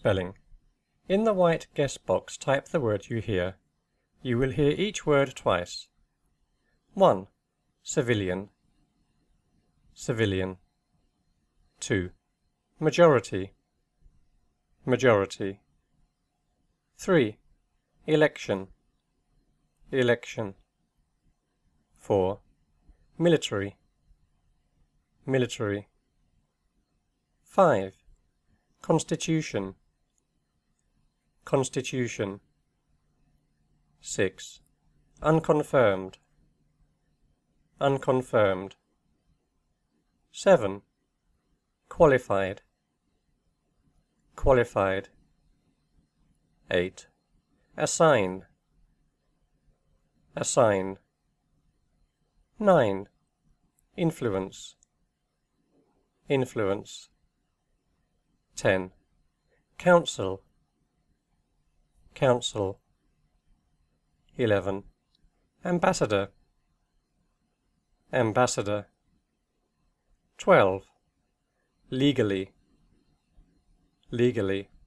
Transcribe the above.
spelling. In the white guess box, type the word you hear. You will hear each word twice. 1. Civilian, civilian. 2. Majority, majority. 3. Election, election. 4. Military, military. 5. Constitution, constitution. 6. Unconfirmed, unconfirmed. 7. Qualified, qualified. 8. Assign, assign. 9. Influence, influence. 10. Council, council. 11. Ambassador, ambassador. 12. Legally, legally.